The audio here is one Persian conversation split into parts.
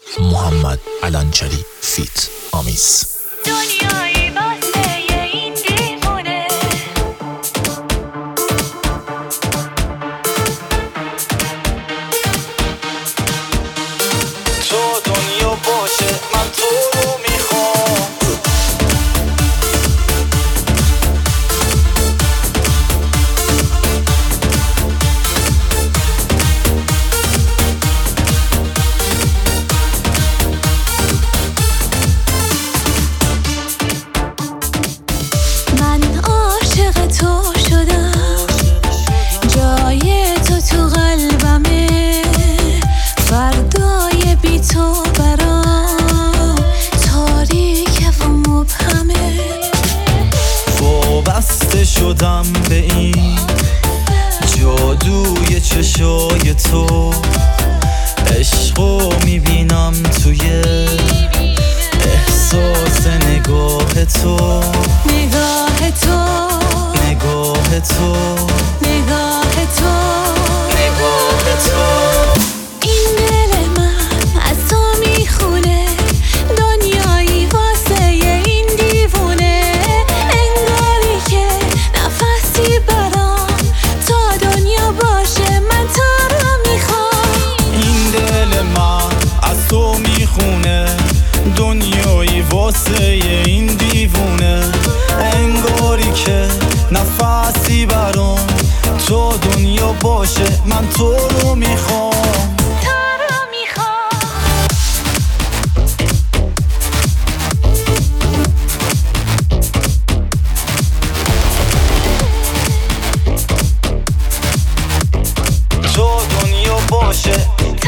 محمد علنچری فیت آمیز. دنیایی واسه این دیوونه، تو دنیا باشه من تو رو میخوام. من عاشق تو شدم، جای تو قلبمه، فردای بی تو برام تاریک و مبهمه. وابسته شدم به این جادوی چشای تو، عشقو میبینم توی احساس نگاه تو، نگاه تو، نگاه تو، نگاه تو، نگاه تو. این دل من از تو میخونه، دنیایی واسه این دیوونه، انگاری که نفسی برام تا دنیا باشه من تو رو میخوام. این دل من از تو میخونه، دنیایی واسه این دیوونه، انگاری که نفسی برام تو دنیا باشه من تو رو میخوام. تو دنیا باشه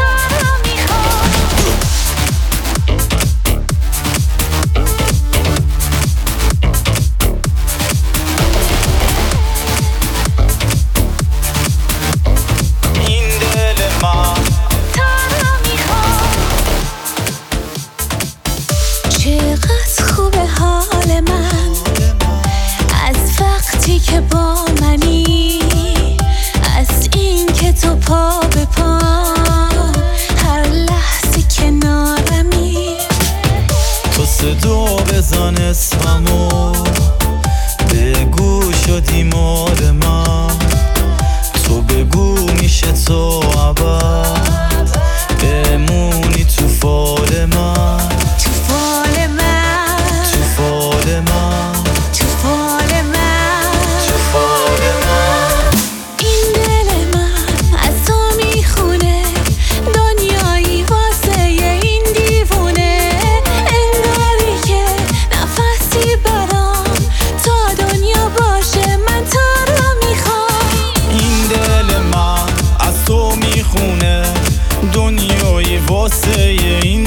چقدر خوبه حال من از وقتی که با منی، از این که تو پا به پا هر لحظه کنارمی. تو صدا بزن اسممو، بگو شدی مال من، تو بگو میشه تو ابد بمونی تو فال من، تو فال من، تو فال من، تو فال من، تو فال من. این دل من از تو میخونه، دنیایی واسه این دیوونه، انگاری که نفسی برام تا دنیا باشه من تو رو میخوام. این دل من از تو میخونه، دنیایی واسه این